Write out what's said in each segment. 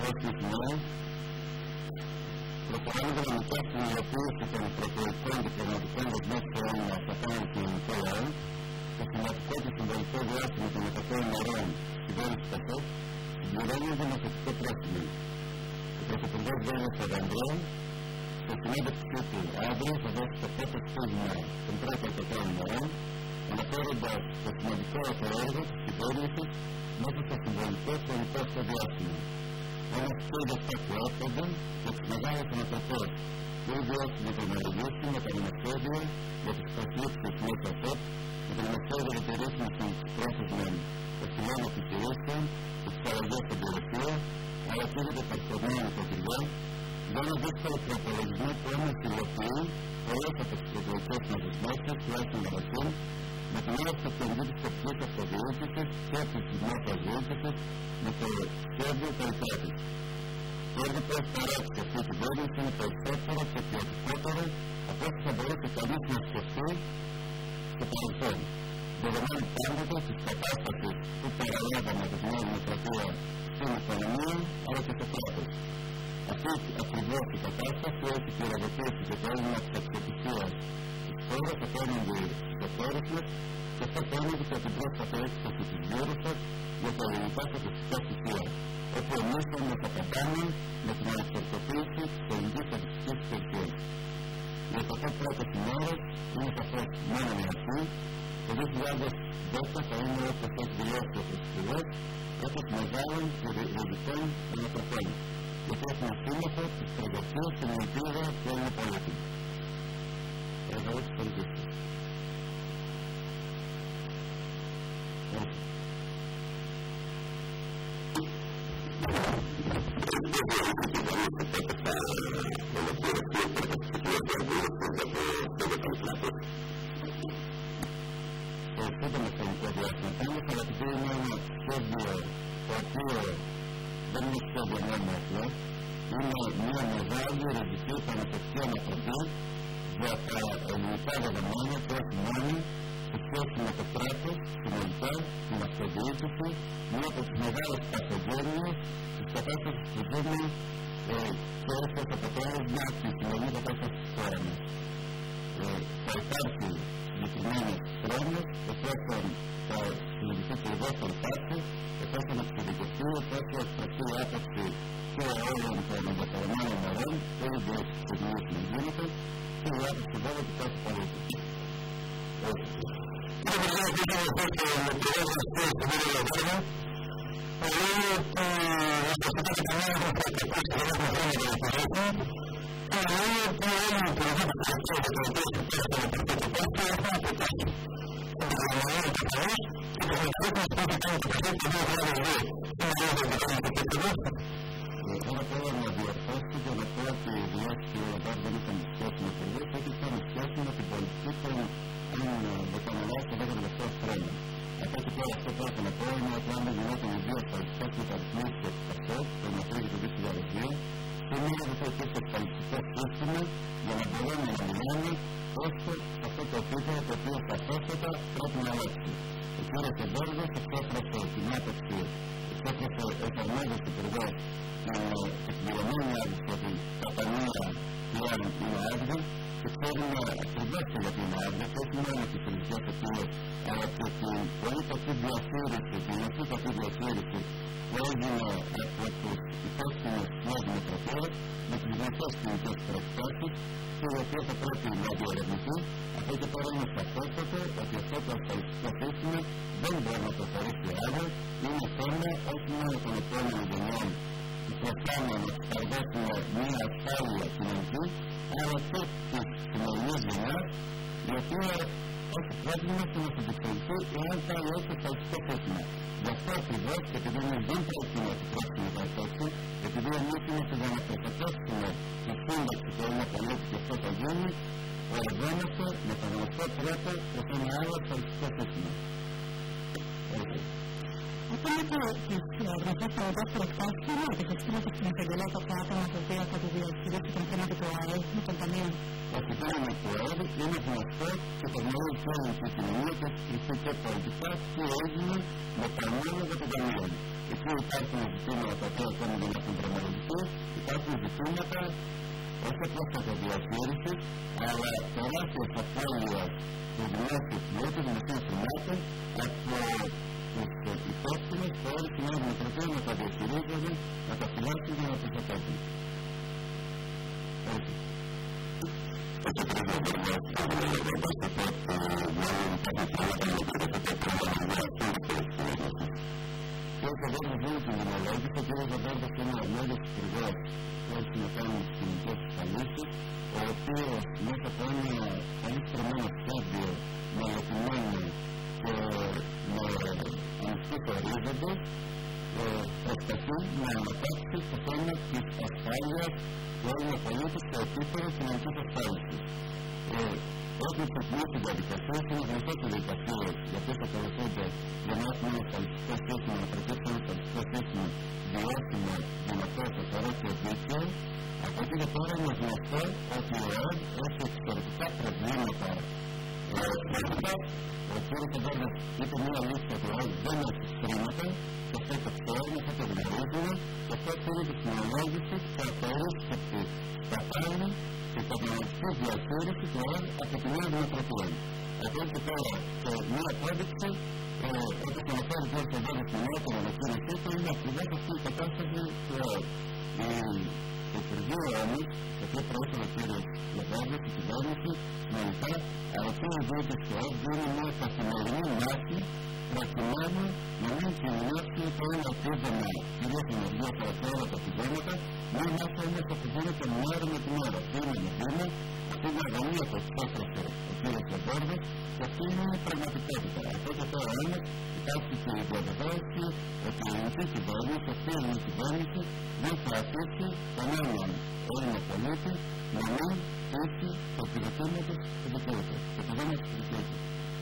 ρωσισμών, προχωράμε δυναμικά στην υλοποίηση των προκλητικών και πραγματικών δεσμεύσεων μας απέναντι στον ελληνικό λαό, το σημαντικό και συμβολικό διάστημα των 100 ημερών στην πόλη του ΠΑΣΟΚ συμπληρώνονται με θετικό πρόσημο. Ο Πρωθυπουργός Γιάννης Παπανδρέου, στη συνέντευξή του αύριο, θα δώσει το πρώτο στίγμα των πρώτων 100 ημερών, αναφέροντας το σημαντικό αυτό έργο της κυβέρνησης μέσα στο συμβολικό χρονικό αυτό διάστημα. Όμως και οι αυτά που έρχονται και τις μεγάλες ανατροπές του ίδιου με το μεριδίσιο, με τα νομοσχέδια για τις προσλήψεις μέσα ΑΣΕΠ, με το νομοσχέδιο για τη ρύθμιση των πρόσφυγων ευθυνών επιχειρήσεων και τις αλλαγές στην περιοχή, αλλά και για το περσονμένο κρατηριό, για ένα δύσκολο προπολογισμό που όμως υλοποιεί πολλές από τις προκλητικές μας δεσμεύσεις, τουλάχιστον καταρχήν, με την ώρα που επενδύει της τοπικής αυτοδιοίκησης και της δημόσιας διοίκησης με το σχέδιο περιπέτειας. Το έργο που έχει παράξει αυτή η κυβέρνηση είναι περισσότερο και ποιοτικότερο από ό,τι θα μπορούσε κανείς να σκεφτεί στο παρελθόν. Δεδομένου πάντοτε της κατάστασης που παραλάβαμε από την Νέα Δημοκρατία στην οικονομία αλλά και στο κράτος. Αυτή ακριβώς η κατάσταση έχει πυροδοτήσει και το έλλειμμα της αξιοπιστίας της χώρας απέναντι στους εταίρους μας και αυτό φαίνεται και από την πρόσφατη έκθεση της Eurostat για τα ελληνικά στατιστικά στοιχεία, όπου εμείς όμως απαντάμε με την ανεξαρτητοποίηση της ελληνικής στατιστικής υπηρεσίας. Οι 100 πρώτες ημέρες είναι σαφώς μόνο μια αρχή. Το 2010 θα είναι, όπως έχει δηλώσει ο Πρωθυπουργός, έτος μεγάλων και ριζικών ανατροπών, γιατί έχουμε σύμμαχο τις προδοσίες και την ελπίδα του Έλληνα πολίτη. Εδώ τις πολιτικές. Το σύντομο χρονικό διάστημα τέλος, αλλά επειδή είναι ένα σχέδιο το οποίο δεν είναι σχέδιο μόνο απλό, είναι μια μεγάλη ριζική πανεπιστική ανατροπή για τα ελληνικά δεδομένα και όχι μόνο σε σχέση με το κράτος, συνολικά, την αυτοδιοίκηση, μία από τις μεγάλες παθογένειες της κατάστασης που ζούμε και έχει ως αποτέλεσμα τη σημερινή κατάσταση της χώρας μας. Θα υπάρχει συγκεκριμένες χρόνες, εφόσον θα συλλογηθεί και λιγότερο υπάρχει, εφόσον εξειδικευτεί, εφόσον εκφραστεί η άπαξη και όλων των ενδιαφερομένων μερών, και οι διοικητικές να γίνεται, και η άπαξη βέβαια του κάθε πολίτη. Τώρα θέλω να διορθώσω και να πω ότι οι δηλώσεις του ΕΕ δεν είχαν σχέση με πολλούς, ότι είχαν σχέση με την πολιτική των δεκαμελάς και 10 τελευταίους χρόνια. Αυτό και τώρα αυτό που έχω να πω είναι ότι αν δεν γινόταν οι δύο ασφαλιστικές μεταρρυθμίσεις του ΠΑΣΟΚ το Μαρτίο του 2002, σήμερα δεν θα υπήρχε ασφαλιστικό σύστημα για να μπορούμε να μιλάμε όσο σε αυτό το επίπεδο το οποίο σαφέστατα πρέπει να αλλάξει. Ο κ. Σεβέργος εξέφρασε την άποψη, εφαρμόζοντας του Υπουργός την πληρωμένη άδεια ότι κατά μία πλέον είναι άδεια και ξέρουμε ακριβώς και γιατί είναι άδεια και όχι μόνο τις ελληνικές αιτίες αλλά και την πολύ κακή διαχείριση, την assez κακή διαχείριση που έγινε από τους υπεύθυνους της Νέας Δημοκρατίας με τις γνωστές κοινικές προεκτάσεις και η οποία θα πρέπει να διερευνηθεί. Αυτό και τώρα είναι σαφέστατο ότι αυτό το ασφαλιστικό σύστημα δεν μπορεί να προχωρήσει άλλο. Είναι θέμα όχι μόνο των επόμενων γενιών που προσπαθούν να εξαρτάσουν μια ασφάλεια κοινωνική, αλλά και της σημερινής γενιάς, η οποία έχει πρόβλημα στο να συντηρηθεί εάν πάει όχι ασφαλιστικό σύστημα. Γι' αυτό ακριβώς και επειδή εμείς δεν πρέπει να επιτρέψουμε τα έτσι, επειδή εμείς είμαστε για να προστατεύσουμε τη σύνταξη του Έλληνα πολίτη και αυτό θα γίνει, εργόμαστε με τον γνωστό τρόπο προς ένα άλλο ασφαλιστικό σύστημα. Ακόμα και τις γνωστές πολιτικές προεκτάσεις είναι ότι θα στείλετε στην εισαγγελία τα άτομα τα οποία θα τη διαχειρίσει τον χρήμα του ΑΕΔ με τον ταμείο. Το θέμα του ΑΕΔ είναι γνωστό και το γνωρίζει όλη η κοινωνία και έχει κρυφθεί και πολιτικά τι έγινε με τα νόμια για τον ταμείο. εκεί υπάρχουν ζητήματα τα οποία ακόμη δεν έχουν δρομολογηθεί, υπάρχουν ζητήματα όχι απλώς καταδιαχείρισης, αλλά τεράστιας απώλειας του δημόσιου πλούτου, του δημοσίου χρημάτων από τους υπεύθυνους που όλη την άλλη δημοκρατία να τα διαχειρίζονται, να τα φυλάσσουν και να τα προστατεύουν. Όχι. Και όσο δεν μου δίνει την δημολόγηση, ο κ. Ζαμπέρδος είναι ο μέλος υπουργός που έχει να κάνει με τις κοινωνικές ασφαλίσεις, ο οποίος μέσα από ένα πολύ στρωμένο σχέδιο, μελετημένο και με ανοιχτούς ορίζοντες, προσπαθεί να αναπτύξει το θέμα της ασφάλειας του Έλληνα πολίτη στο επίπεδο κοινωνικής ασφάλισης. Έχουν ξεκινήσει διαδικασίες, είναι γνωστές οι διαδικασίες οι οποίες ακολουθούνται για να έχουμε ένα ασφαλιστικό σύστημα, να προκύψει ένα ασφαλιστικό σύστημα βιώσιμο, δυνατό, καθαρό και δίκαιο. Από εκεί και πέρα είναι γνωστό ότι ο ΕΕ έχει εξαιρετικά προβλήματα. Ο κ. Ζαμπέρδος είπε μια λίστα ότι ο ΕΕ δεν έχει χρήματα, και αυτό το ξέρουμε, αυτό το γνωρίζουμε, και αυτό είναι τη συνολόγηση και απορρίψη κατάλληλη και καταναλωτική διαχείριση του ΕΕ από τη Νέα Δημοκρατία. Από εκεί και πέρα, μια απόδειξη, όπως αναφέρει ο κ. Ζαμπέρδος στην νεότερη ανακοίνωσή του, είναι ακριβώς αυτή η κατάσταση του ΕΕ. Το Υπουργείο όμως, το οποίο προέφερε ο κ. Ζαμπέρδος, η κυβέρνηση, συνολικά, αλλά και οι δίαιτες του ΕΕ δίνουν μια καθημερινή μάχη προκειμένου να μην κινδυνεύσει το ένα επίδομα, κυρίως ενεργεία από όλα τα επιδόματα, μια μάχη όμως που γίνεται μέρα με την ώρα, βήμα με βήμα, αυτή η αγωνία που εξέφρασε ο κ. Ζαμπέρδος, και αυτή είναι η πραγματικότητα. Αυτό και τώρα όμως υπάρχει και η διαβεβαίωση ότι η ελληνική κυβέρνηση, αυτή η ελληνική κυβέρνηση, δεν θα αφήσει κανέναν Έλληνα πολίτη να μην έχει το επιδοτήματος του δικαιούται, το επιδόματος του δικαιούται.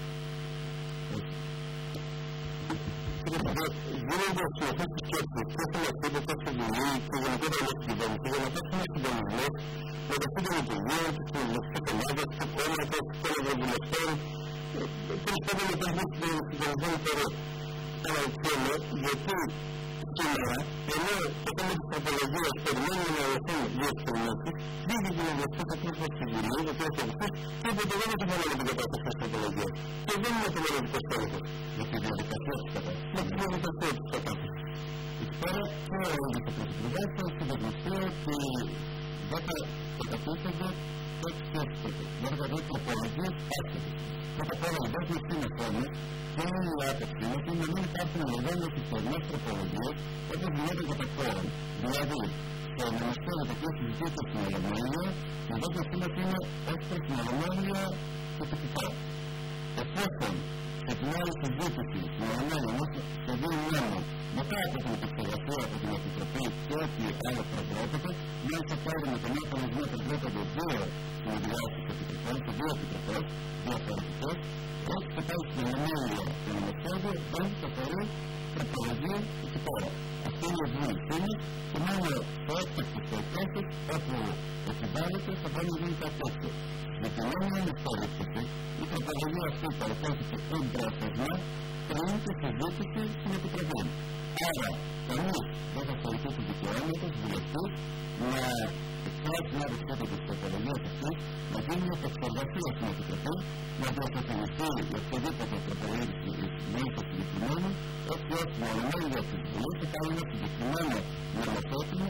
Γίνοντας συνεχώς τις σκέψεις, πώς είναι αυτό το τόσο δουλειά και γενικότερα με την κυβέρνηση, για να πέσουμε συντονισμός μεταξύ των Υπουργείων, της Κοινωνικής Ομάδας, του κόμματος, των Ευρωβουλευτών, τέλος πάντων μεταξύ των συντονισμένων φορέων. Αναρωτιέμαι γιατί σήμερα, ενώ το θέμα της τροπολογίας περιμένουμε να δοθούν διευκρινήσεις, δίνει την εγκραστή στο πλήρω της Συμβουλίου, το οποίο έχει και οπότε δεν έχει μόνο με την κατάσταση της τροπολογίας. Και δεν είναι το μελλοντικό στέλεχος. Με τη διαδικασία της κατάστασης. Με τη διαδικασία της κατάστασης. Τώρα, και ο Πρωθυπουργός θα συντονιστεί ότι δεν θα καταπίστονται τέτοιες τροπολογίες άσχετες. Πρώτα απ' όλα, δεν είναι θέμα και η άποψή μας είναι να μην υπάρχουν μεγάλες ιστορικές τροπολογίες όπως γινόταν κατά χώρα. Δηλαδή, στο νομοσχέδιο το οποίο συζητείται στην Ολομέλεια, η άποψή μας είναι ως προς την Ολομέλεια specifικά. Εφόσον ξεκινάει η συζήτηση στην Ολομέλεια ενός σχεδίου νόμου μετά από την επεξεργασία από την Επιτροπή και ό,τι άλλο προβλέπεται, μέσα πέρα με τον νέο κανονισμό προβλέπονται δύο συνεδριάσεις επιτροπών και δύο επιτροπές διαφορετικές. Έτσι και πάει στην Ολομέλεια το νομοσχέδιο, δεν θα θεωρεί τροπολογία εκεί πέρα. Αυτή είναι η βούλησή μας και μόνο σε έκτακτες περιπτώσεις όπου επιβάλλεται θα μπορεί να γίνει κάτι τέτοιο. Για την νόμια είναι περίπτωση, η τροπολογία αυτή παρουσιάστηκε εμπρόθεσμα πριν τη συζήτηση στην Επιτροπή. Άρα, κανείς δεν θα θεωρηθεί του δικαιώματος βουλευτής να εκφράσει μια δυσκότητα της τροπολογίας αυτής, να γίνει μια επεξεργασία στην Επιτροπή, να διασφαλιστεί η οποιαδήποτε τροπολογία μέσα συγκεκριμένη, έτσι ώστε η Ολομέλεια της Βουλής θα κάνει ένα συγκεκριμένο νομοθέτημα,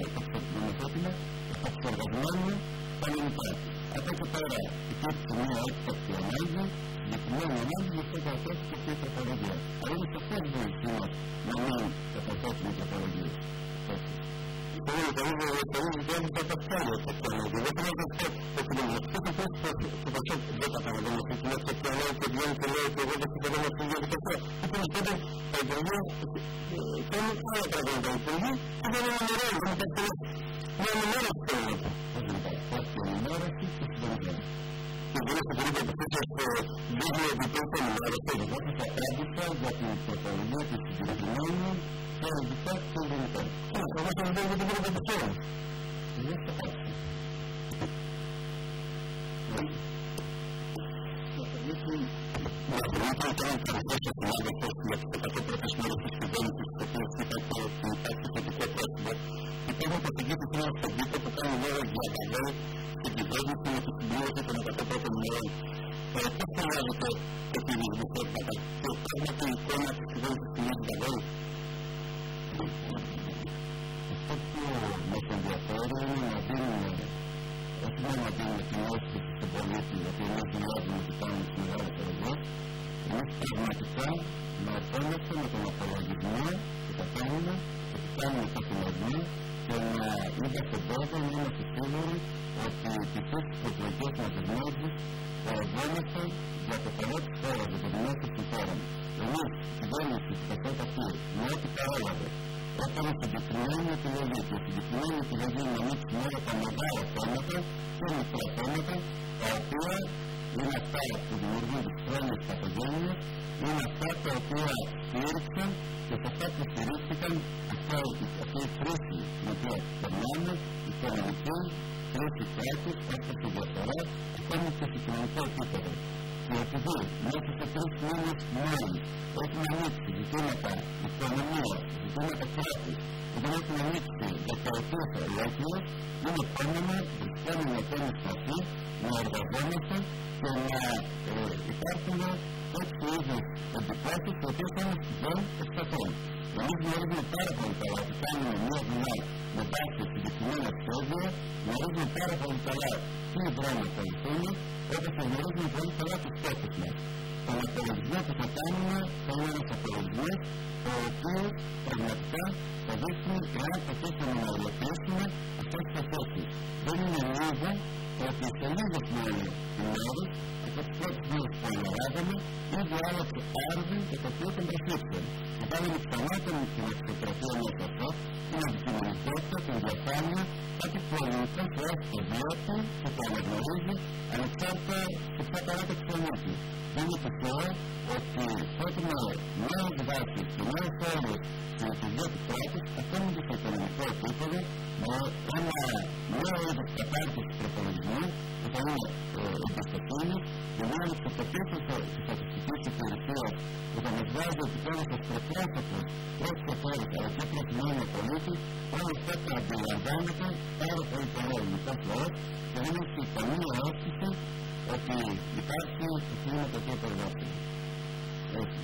επεξεργασμένο κανονικά. Από εκεί πέρα υπήρξε μια έκτακτη ανάγκη, συγκεκριμένη ανάγκη για αυτό το αθέτει και αυτή η τροπολογία. Αλλά είναι σε αυτή η βουλή μας να μην καταθέσουμε τροπολογίες. Είναι καλύτερο να δικαιώμαι τα πασχάλια στο πιανάκι. Δεν θέλω να πω το κοινωνικό. Αυτό το πασχάλια δεν καταλαβαίνω ότι είναι στο πιανάκι και βγαίνει και λέει ότι εγώ δεν συμφωνώ με αυτή τη διαδικασία. Então, toda a ideia como é para vender o produto, e não é melhor, não tem que não é melhor a coisa. Pode ser melhor aqui que se vende. E vira essa briga de pessoas que vivem de tempo melhor, ou seja, você só tradução da tecnologia que se vira de nome, fora de tempo sem vender. Sim, mas você não vende de briga de pessoas. E isso é fácil. Mas não tem tanto para você falar depois que você está profissional dos estudantes, porque você está com έχουμε προσεγγίσει ένα εξωγήπο που κάνει λόγο για βαγόν στην κυβέρνηση με τη συμπλήρωση των 100 ημερών. Πώς χρειάζεται το κινησμό θέματα και πράγματι η εικόνα της κυβέρνησης στην βαγόν. Αυτό που μας ενδιαφέρει είναι να δίνουμε, όχι μόνο να δίνουμε την αίσθηση στον πολίτη, γιατί εμείς δουλεύουμε και κάνουμε τις μεγάλες εργασίες, εμείς πραγματικά να ερχόμαστε με τον απολογισμό που θα κάνουμε και που κάνουμε καθημερινά και να είμαστε βέβαιοι, να είμαστε σίγουροι ότι τις προεκλογικές μας δεσμεύσεις παρεμβαίνονται για το καλό της χώρας, για το δημόσιο συμφέρον. Εμείς, η κυβέρνηση του ΠΑΣΟΚ αυτή, με ό,τι παρέλαβε, έκανε συγκεκριμένη επιλογή και συγκεκριμένη επιλογή να ανοίξει μόνο τα μεγάλα θέματα και μικρά θέματα, τα οποία είναι αυτά που δημιουργούν τις χρόνιες παθογένειες, είναι αυτά τα οποία στήριξαν και σε αυτά που στηρίχθηκαν αυτή η κρίση την οποία περνάμε, η οικονομική κρίση κράτους, έφτασε διαφορά, ακόμη και σε κοινωνικό επίπεδο. Και επειδή μέσα σε 3 μήνες μόλις έχουν ανοίξει ζητήματα οικονομία, ζητήματα κράτους, που δεν έχουν ανοίξει δεκαετίες ολόκληρες, είναι επόμενο, βρισκόμενο ακόμη σταθή, να εργαζόμαστε και να υπάρχουν τέτοιου είδους εντυπώσεις, οι οποίες είναι δεν ευσταθούν. Εμείς γνωρίζουμε πάρα πολύ καλά ότι κάνουμε μια δουλειά με βάση συγκεκριμένα σχέδια, γνωρίζουμε πάρα πολύ καλά τι δρόμοι ακολουθούμε, όπως γνωρίζουμε πολύ καλά τους στόχους μας. Τον απολογισμό που θα κάνουμε θα είναι ένας απολογισμός, ο οποίος πραγματικά θα δείχνει εάν προσπαθήσουμε να υλοποιήσουμε αυτές τις θέσεις. Δεν είναι λίγο ότι σε λίγες μόνο ημέρες, από τις πρώτες μέρες που αναλάβαμε, ήδη άλλαξε άρδι και το οποίο τον προσήφισε. Και βάλαμε ξανά την αξιοκρατία μέσα αυτό, την αντικειμενικότητα, την διαφάνεια, κάτι που ελληνικά χρειάζεται το βιώτη και το αναγνωρίζει ανεξάρτητα σε ποια παράταξη ανήκει. Δεν είναι τυχαίο ότι έχουμε νέες βάσεις και νέες όρους στην λειτουργία του κράτους, ακόμη και στο οικονομικό επίπεδο, με ένα νέο είδος κατάρτισης προπολογισμού, που θα είναι εμπιστοσύνη, και μια εξοπλοποίηση της στατιστικής υπηρεσίας που θα μας βάζει επιτέλους ως προπρόσωπους προς το χώρος αλλά και προς την άλλη πολίτη, όλα αυτά τα αντιλαμβάνεται πάρα πολύ καλό ελληνικός λαός και δεν έχει καμία αίσθηση ότι υπάρχει το κλίμα το οποίο περιγράφει. Έτσι.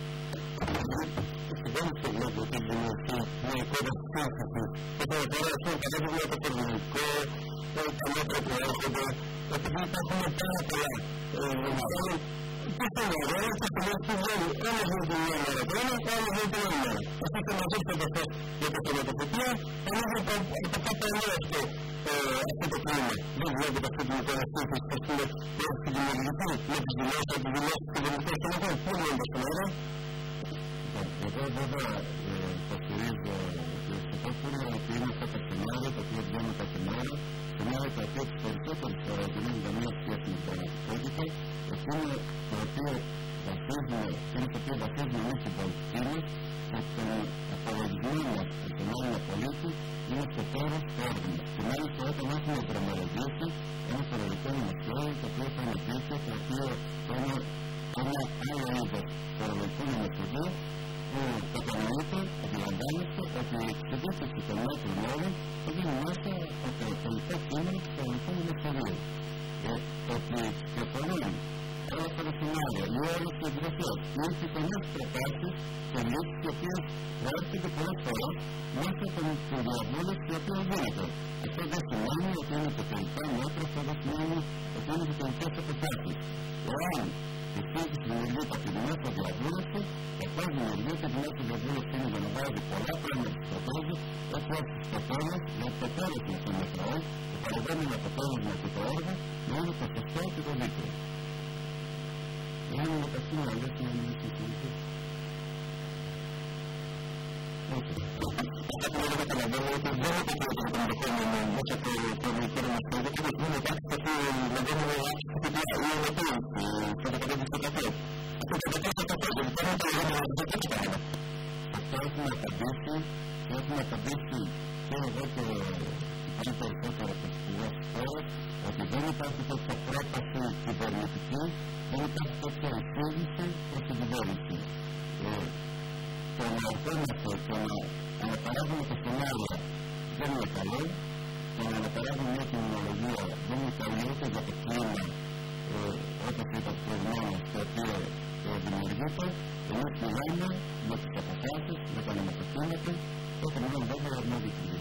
Δεν στο βλέπω ότι δημιουργεί μια εικόνα σύγχρονης και θα επηρεάσουν κατέβημα το πολιτικό, τα μέτρα που έρχονται, επειδή υπάρχουν πάρα πολλά μαθαίνουν τι θα είναι εδώ, τι θα είναι στη ζωή, ένας είναι την μία μέρα το ένα, ένας είναι την άλλη μέρα. Αυτό θα μας δείξει αυτό για το χρηματοπιτία, εμείς από κάτω εννοώ αυτό το κλίμα. Δεν βλέπετε αυτή την εικόνα σύγχρονης, ας πούμε, που έχει δημιουργηθεί με τις δηλώσεις από τις δηλώσεις του κοινωνικού στρατού. Πού είναι στον αέρα? Εγώ βέβαια υποστηρίζω περισσότερο ότι είναι αυτά τα σενάρια τα οποία βγαίνουν κάθε μέρα, σενάρια τα οποία τις περισσότερες φορές δεν έχουν καμία σχέση με την πραγματικότητα, εκείνο το οποίο βασίζουμε εμείς την πολιτική μας και τον απολογισμό μας και τον Έλληνα πολίτη είναι στο τέλος του έργου μας. Και μάλιστα όταν έχουμε δρομολογήσει ένα φορολογικό νομοσχέδιο το οποίο θα είναι δίκαιο, το οποίο θα είναι ένα άλλο είδος φορολογικού νομοσχεδίου που κατανοείται, αντιλαμβάνεστε ότι η εξηγήτηση των μέτρων όλων θα γίνει μέσα από το τελικό κείμενο του φορολογικού νομοσχεδίου. Ότι προχωρούν όλα αυτά τα σενάρια, οι όρες και εκδοχές, οι ορθικονές προτάσεις και λύσεις οι οποίες προέρχονται πολλές φορές μέσα από την διαβούλευση η οποία γίνεται. Αυτό δεν σημαίνει ότι είναι το τελικά μέτρο, αυτό δεν σημαίνει ότι είναι το τελικές αποφάσεις. Εάν η φύση δημιουργείται από τη δημόσια διαβούλευση, καθώς δημιουργείται τη δημόσια διαβούλευση είναι για να βάζει πολλά πράγματα στο τραπέζι, έτσι ώστε στο τέλος, γιατί το τέλος μας είναι μετρό, το παρεμβαίνουμε αποτέλεσμα και το έργο, να είναι το σωστό και το δίκαιο. Είναι μεταξύ να λες να είναι συμφωνητή. Όχι. Αυτά που δεν καταλαβαίνω ότι δεν είναι το ενδεχόμενο μέσα από το πολιτικό νομοσχέδιο και δεν υπάρχει αυτό το λεγόμενο το 15%. Αυτό το 15% δεν υπάρχει το λεγόμενο 15%. Αυτό έχουμε απαντήσει και έχουμε απαντήσει και εδώ και πολύ περισσότερο από τις κοινές χώρες ότι δεν υπάρχει τέτοια πρόταση κυβερνητική, δεν υπάρχει τέτοια εισήγηση προς την κυβέρνηση. Το να ερχόμαστε και να αναπαράγουμε τα σενάρια δεν είναι καλό, και να αναπαράγουμε μια κοινωνιολογία δεν είναι καλή ούτε για το κλίμα, όπως είπα προηγουμένως, το οποίο δημιουργείται. Εμείς μιλάμε για τις αποφάσεις, για τα νομοθετήματα, και μιλάμε βέβαια για μια διοικητή.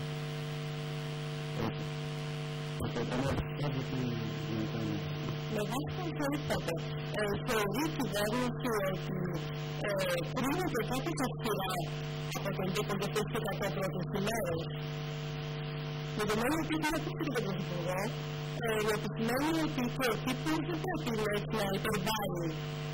Έτσι. Αυτό ήταν κάτι που γενικά είναι. Με βάση το που είπατε, θεωρεί η κυβέρνηση ότι κρίνεται κάποιος αυστηρά από τον τύπο και το 6% πρώτης ημέρες. Δεδομένου ότι είχαμε ακούσει και τον Πρωθυπουργό, να επισημαίνει ότι και ο τύπος δεν πρέπει να υπερβάλλει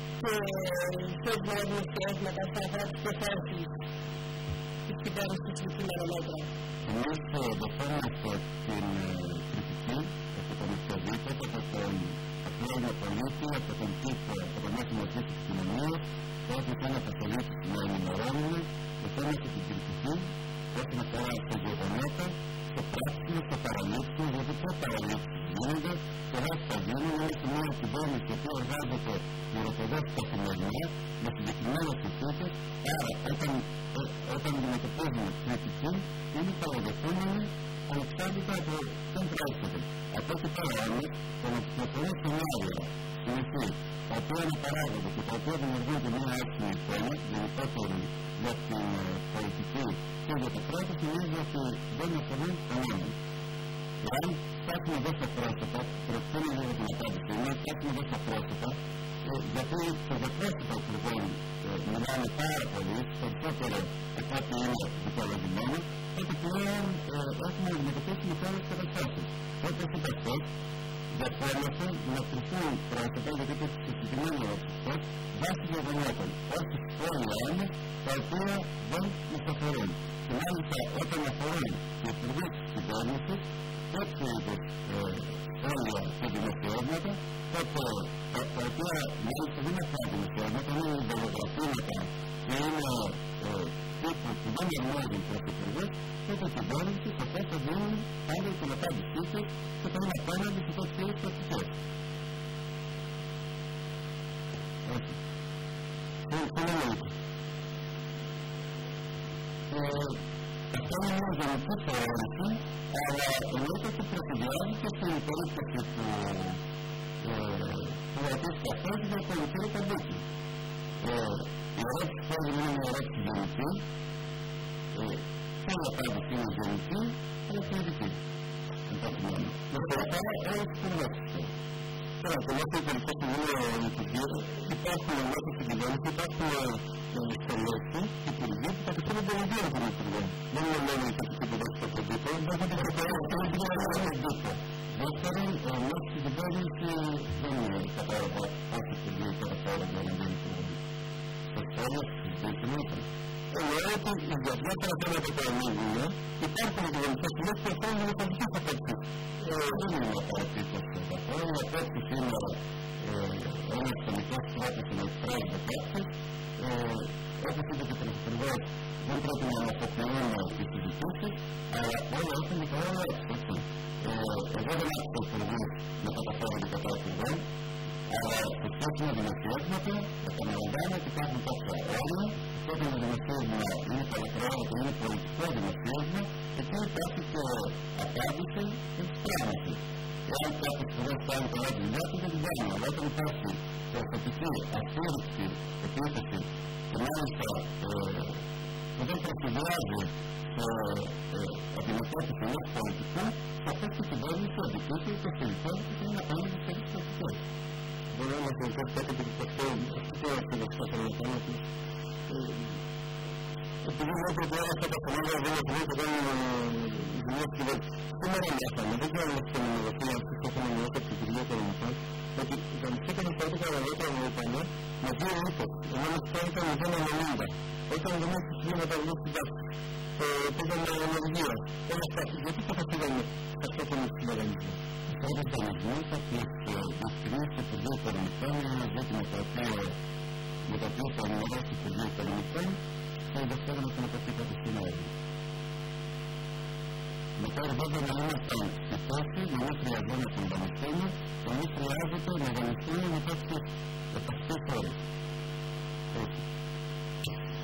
σε δημοσίες μετά στα αγράτες προθέσεις της κυβέρνησης του συγκεκριμένα μέτρα. Εμείς δεχόμαστε την κριτική από τον οποιοδήποτε, από τον απλό πολίτη, από τον τύπο, από τον μέσο μορφής της κοινωνίας, όσοι θέλουν να πολίτες να ενημερώνουν, δεχόμαστε την κριτική όσον αφορά στα γεγονότα, στο πράξιμο, στο παραλήψιμο, γιατί πιο παραλήψεις γίνονται, πολλά θα γίνουν, είναι σε μια κυβέρνηση η οποία εργάζεται γεροποδές καθημερινά, με συγκεκριμένες συνθήκες, άρα όταν αντιμετωπίζουμε κριτική, είναι παραδεχόμενοι ανεξάρτητα από ποιον προέρχεται. Από ό,τι πέρα όμως, το να κυκλοφορούν σενάρια συνεχή, τα οποία αναπαράγονται και τα οποία δημιουργούνται μια έξυπνη εικόνα, γενικότερη για την πολιτική και για το κράτος, νομίζω ότι δεν αφορούν κανέναν. Εάν φτάσουμε εδώ στα πρόσωπα, προτείνω για την απάντηση, εάν φτάσουμε εδώ στα πρόσωπα, γιατί στο πρόσωπα λοιπόν μιλάμε πάρα πολύ, περισσότερο από ό,τι είναι δικαιολογημένο, τότε πλέον έχουμε να αντιμετωπίσουμε και άλλες καταστάσεις. Όπως είπα χθες, δεχόμαστε να κρυφούν πρόσωπα, γιατί το συγκεκριμένο ρωσιστές, βάσει γεγονότων, όχι σχόλια όμως, τα οποία δεν μας αφορούν. Και μάλιστα όταν αφορούν και υπουργούς της κυβέρνησης, τέτοιου είδους σχόλια και δημοσιεύματα, τότε τα οποία μάλιστα δεν αφορούν δημοσιεύματα, είναι ιδεογραφήματα και είναι τύπου που δεν αρμόζουν προς υπουργούς, τότε η κυβέρνηση σαφώς θα δίνουν πάντα την απάντησή τους και θα είναι απέναντι σε τέτοιου είδους πρακτικές. Όχι. Συνεννοείται. Αυτό είναι μια γενική θεώρηση, αλλά εννοείται ότι προκειδιάζεται στην περίπτωση του αρτίστα αυτός για το λυκείο Καμπούκη. Η ερώτηση που έγινε είναι μια ερώτηση γενική, και η απάντηση είναι γενική, αλλά και ειδική. Με παραπάνω όλες τις ερώτησεις. Τώρα, το μέσο υπηρεσία συμβούλιο Υπουργείου υπάρχουν μέσα στην κυβέρνηση, υπάρχουν στελέχοι, υπουργοί που κατευθύνονται με δύο των υπουργών. Δεν είναι μόνο οι κατευθύνοι που βρίσκονται στον τύπο, δεν είναι προκειμένου και δεν είναι στον τύπο. Δεύτερον, μέσα στην κυβέρνηση δεν είναι κατάλαβα όσοι υπουργοί καταφέρονται να γίνουν στο τέλος της διεθνότητας. Εννοώ ότι για διάφορα θέματα που ανοίγουν υπάρχουν κυβερνητικές στιγμές που αφορούν δημοκρατικές απόψεις. Δεν είναι απαραίτητος αυτό. Η απόψη είναι ένας τελικός τρόπος να εκφράζεται πράξεις. Όπως είπε και ο Πρωθυπουργός, δεν πρέπει να αναποποιούμε τις συζητήσεις, αλλά όλα έχουν και όλα έτσι. Εγώ δεν έχω υπουργούς να καταφέρονται κατά αυτήν, αλλά σε σχέση με δημοσιεύματα, επαναλαμβάνω ότι υπάρχουν κάποια όρια, και το δημοσίευμα είναι καλοκαιρό, είναι πολιτικό δημοσίευμα, εκεί υπάρχει και απάντηση και πράγματι. Εάν κάποιος φορές κάνει καλά τη δουλειά του, δεν την κάνει, αλλά όταν υπάρχει προσωπική ασύρρηξη, επίθεση, και μάλιστα που δεν προκειδιάζει σε αντιμετώπιση ενός πολιτικού, σαφώς και η κυβέρνηση αντικρούσει και στηριχώνει και είναι απέναντι σε τέτοιες πρακτικές. Μπορεί να μας ενδιαφέρει κάτι και αυτό φιλοσοφικά θέλω να κάνω, επειδή βλέπω ότι όλα αυτά τα φαινόμενα δεν έχουν και δεν είναι ζημιές κυβέρνησης. Σήμερα μάθαμε, δεν ξέρω αν στην νομολογία αυτή που έχουμε μειώσει από την Υπουργεία Οικονομικών, ότι τα μισθή καταστατικά μεγαλύτερα μου είπαμε με 2 ύπες, ενώ μας φέρνει 0,90. Όταν δεν έχει συστήματα βγει στην τάξη, πήγαμε με ενεργεία, όλα αυτά, γιατί καταφέραμε αυτό το μηχανισμό. Αυτό το μηχανισμό θα τις διευκρινίσει το Υπουργείο Οικονομικών, είναι ένα ζήτημα με το οποίο θα ενημερώσει το Υπουργείο Οικονομικών και ενδεχόμενα να αποφύγεται στην όρια. Μετά βέβαια να είμαστε στη θέση να μην χρειαζόμαστε να δανειστούμε, να μην χρειάζεται να δανειστούμε με τέτοιες όρες.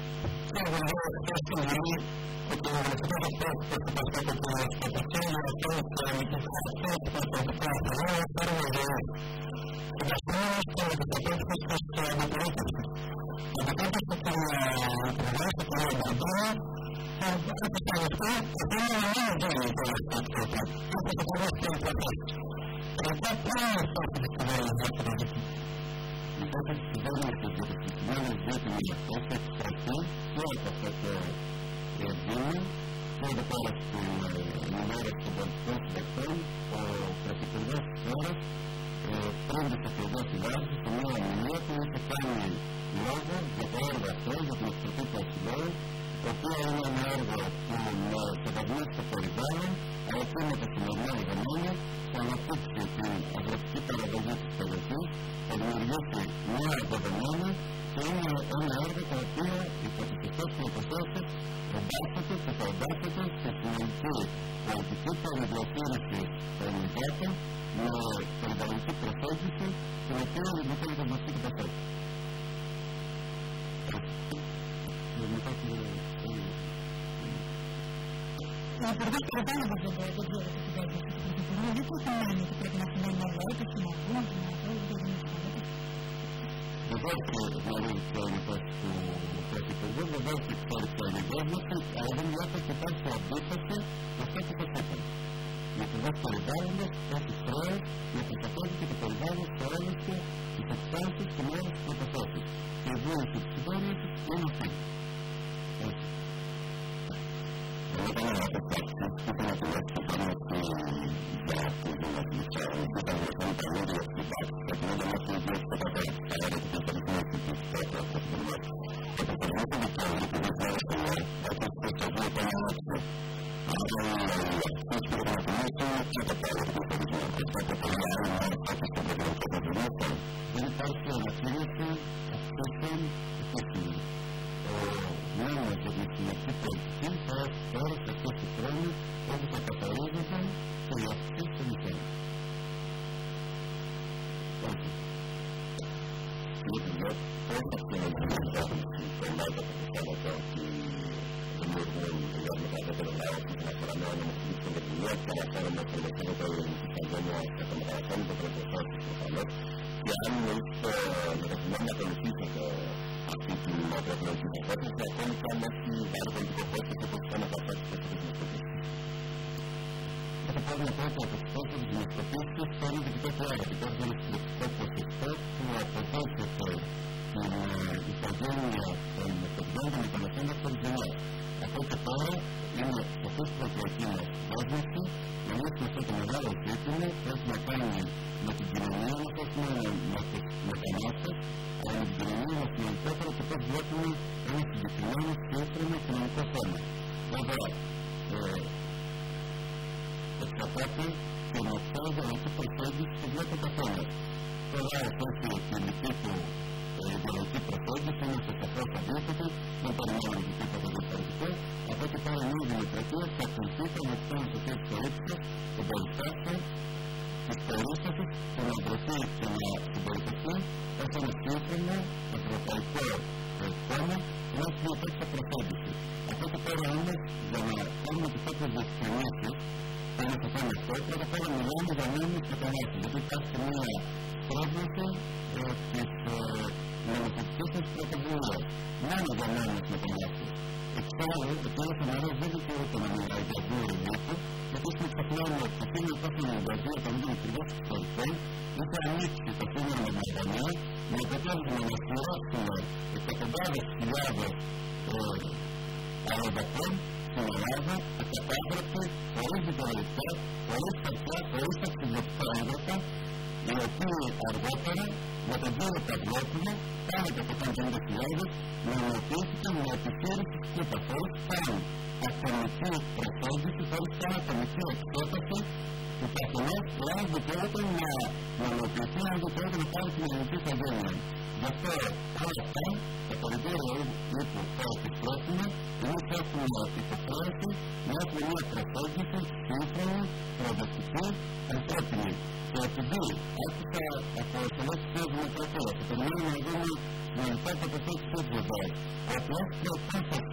Thank you.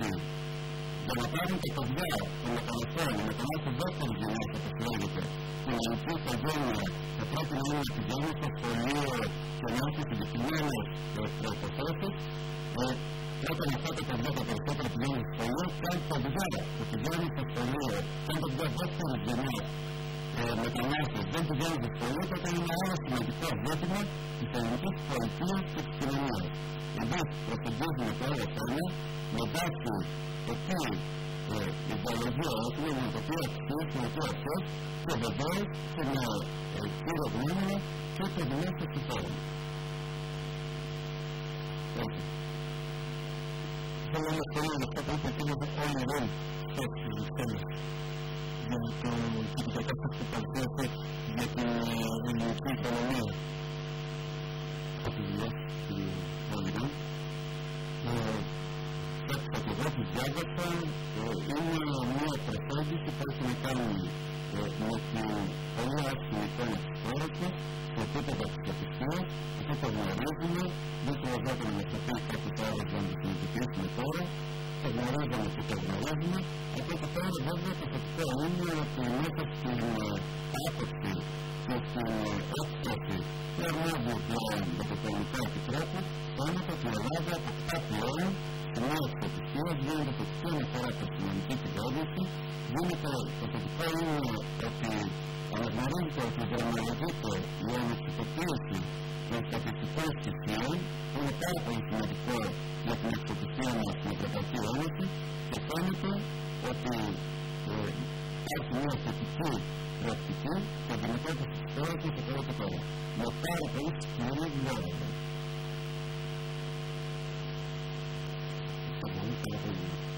υπάρχουν και παιδιά των μεταναστών, οι μετανάστες δεύτερης γενιάς όπως λέγεται, στην ελληνική οικογένεια θα πρέπει να είναι να πηγαίνουν στο σχολείο και να έχουν συγκεκριμένες προϋποθέσεις. Όταν αυτά τα παιδιά τα περισσότερα πηγαίνουν στο σχολείο, και αν τα παιδιά που πηγαίνουν στο σχολείο, και αν τα παιδιά δεύτερης γενιάς μετανάστες δεν πηγαίνουν στο σχολείο, τότε είναι ένα άλλο σημαντικό ζήτημα της ελληνικής πολιτείας και της κοινωνίας. Εμείς προσεγγίζουμε το όλο θέμα με βάση το τι ιδεολογία έχουμε, με το τι αξίες, με το τι αξίες και βεβαίως και με κύριο γνώμονα και το δημόσιο συμφέρον. Θέλω να σχολείο αυτό που είπε εκείνο το όλο ρόλο στις θέλες για την κατάσταση που παρουσίασε για την ελληνική οικονομία. Από τη δουλειά του Βολιγάν. Κάτι από εδώ που διάβασα είναι μια προσέγγιση που έχει να κάνει με την πολύ άσχημη εικόνα της χώρας μας, σε επίπεδο αξιοπιστίας, αυτό το γνωρίζουμε, δεν χρειαζόταν να μας το πει κάποιος άλλος να το συνειδητοποιήσουμε τώρα, το γνωρίζαμε και το γνωρίζουμε. Αυτό το τώρα βέβαια το θετικό είναι ότι μέσα στην άποψη και στην έκφραση του αρμόδιου πλέον με το πολιτικό επιτρόπο, φαίνεται ότι η Ελλάδα αποκτά πλέον σημεία αξιοπιστίας, γίνεται το πιο αναφορά προς την ελληνική κυβέρνηση, γίνεται το θετικό είναι ότι αναγνωρίζεται ότι δρομολογείται η ανεξυποποίηση των στατιστικών στοιχείων, που είναι πάρα πολύ σημαντικό για την αξιοπιστία μας στην Ευρωπαϊκή Ένωση, και φαίνεται ότι υπάρχει μια θετική πρακτική και αντιμετώπιση της χώρας μας από εδώ και πέρα. Με πάρα πολύ σκληρή δουλειά.